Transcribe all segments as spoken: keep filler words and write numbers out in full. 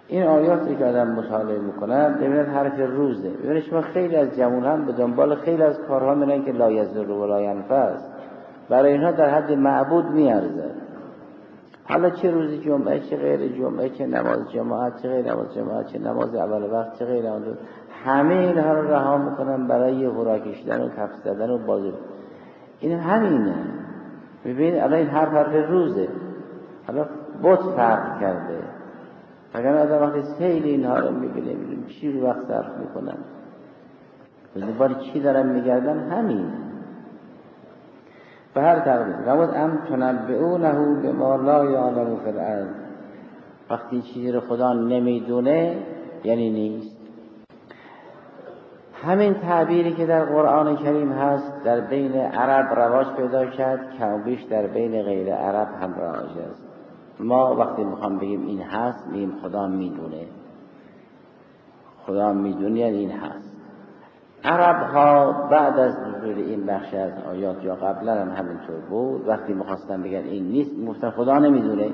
این آیاتی که آدم مطالعه میکنه ببینید حرف روزه. ببینید شما خیلی از جوان هم به دنبال خیلی از کارها میرن که لا یضر و لا ینفع است، برای اینها در حد معبود میارزه. حالا چه روزی جمعه، چه غیر جمعه، چه نماز جماعت، چه غیر نماز جماعت، چه نماز اول وقت، چه غیر نماز، همه اینها رو رها میکنن برای هورا کشیدن و کف زدن و بازی. این همینه. ببین الان این حرف حرف روزه. حالا بت فرق کرده، اگر آدم وقتی خیلی اینها رو میبینه میبینیم چی رو وقت صرف میکنن، دنبال چی دارن میگردن، همینه. به هر تقدیر نمود ام تنبئونه بما لا یعلم فی الارض، وقتی چیزی رو خدا نمیدونه یعنی نیست. همین تعبیری که در قرآن کریم هست در بین عرب رواج پیدا کرد، کم و بیش در بین غیر عرب هم رواج است. ما وقتی میخوام بگیم این هست میگیم خدا میدونه. خدا میدونه یعنی این هست. عرب ها بعد از نزول این بخش از آیات یا قبلا هم همینطور بود، وقتی میخواستن بگن این نیست میگفتن خدا نمیدونه،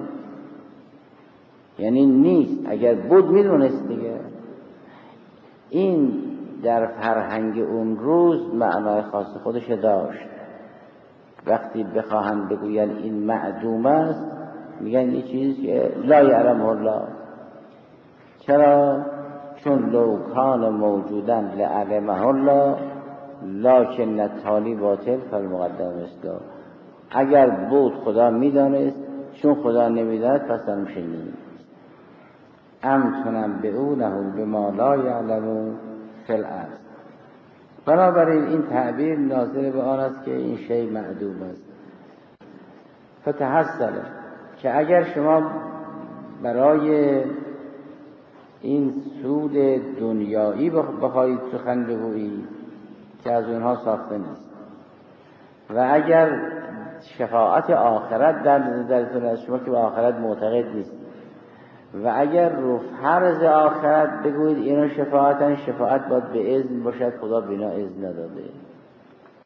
یعنی نیست. اگر بود میدونست دیگه. این در فرهنگ اون روز معنای خاص خودش داشت. وقتی بخواهن بگوین این معدوم است میگن یه چیزی که لا یعلمه الله. چرا؟ چون لو کان موجودن لعلمه الله لکن التالی باطل فالمقدم اصلاح. اگر بود خدا میدانست، چون خدا نمیداند پس نمیشه نیست. ام تنبئونه بما لا یعلم فی الارض. بنابراین این تعبیر ناظر به آن است که این شیء معدوم است. فتحصل که اگر شما برای این سود دنیایی بخواهید سخن بگویید که از اونها ساخته نیست، و اگر شفاعت آخرت در نظرتون از شما که به آخرت معتقد نیست، و اگر رو فرض آخرت بگویید اینا شفاعتن، شفاعت باید به اذن باشد، خدا بینا اذن نداده.